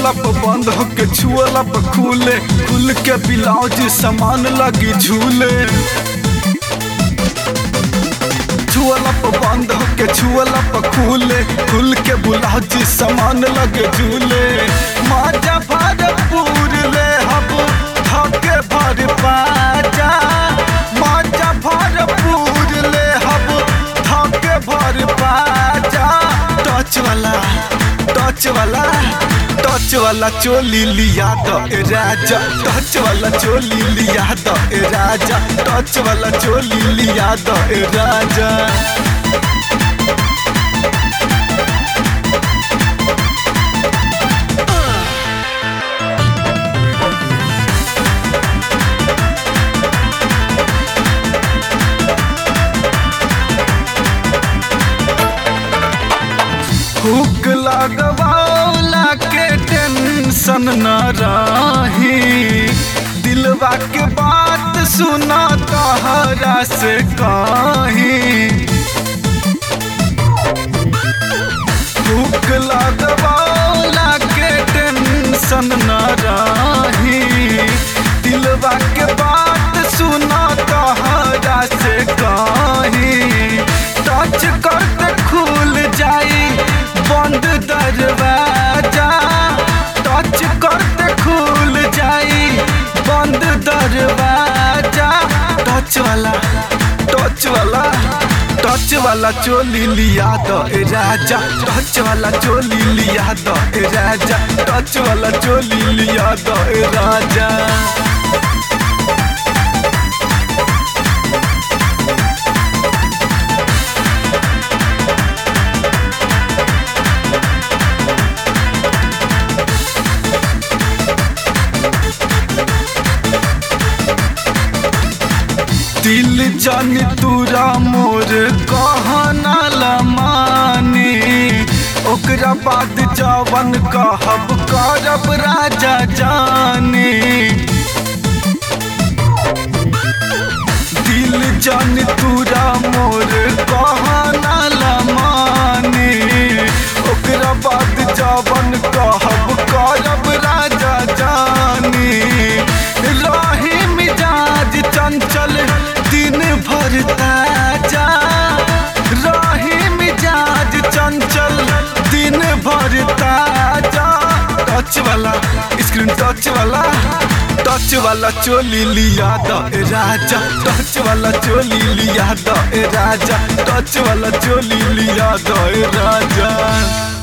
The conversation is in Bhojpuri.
छुअला पर बंद होके छुअला पर खुले, खुल के ब्लाउज सामान लगी झूले। छुअला पर बंद होके छुअला पर खुले, खुल के ब्लाउज सामान लगे झूले। माजा भरपूर ले हब धके भर पाजा, माजा भरपूर ले हब धके भर पाजा। टच वाला चोली लिया दो ए राजा, टच वाला चोली लिया दो ए राजा, टच वाला चोली लिया दो ए राजा। हुक लगवाला के टेंशन न रही, दिलवा के बात सुना तहरा से कहीं। हुक लगवाला के टेंशन न रही, दिलवा के बात सुना तहरा से कहीं। टच करते खुल जाई बंद दरवाजा, टच करते खुल जाई बंद दरवाजा। टच वाला चोली लिया दो ए राजा, टच वाला चोली लिया दो ए राजा, टच वाला चोली लिया दो ए राजा। दिल जान तूरा मोर कहना लमानी, ओकरा बाद जवन कहब करब राजा जाने। दिल जान तूरा मोर कहना लमानी, ओकरा बाद जवन कहब करब राजा जाने। रही मिजाज चंचल दिन भर ताजा, रही मिजाज चंचल दिन भर ताजा। टच वाला चोली लिया दो ए राजा, टच वाला चोली लिया दो ए राजा, टच वाला चोली लिया दो ए राजा।